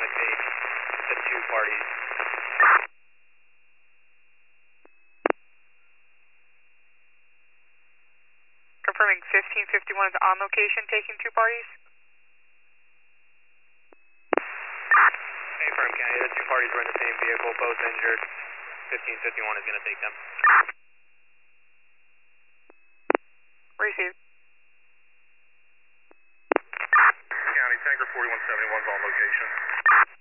take the two parties. Confirming 1551 is on location, taking two parties. Affirm, County. The two parties were in the same vehicle, both injured. 1551 is going to take them. Received. County, Tanker 4171 is on location.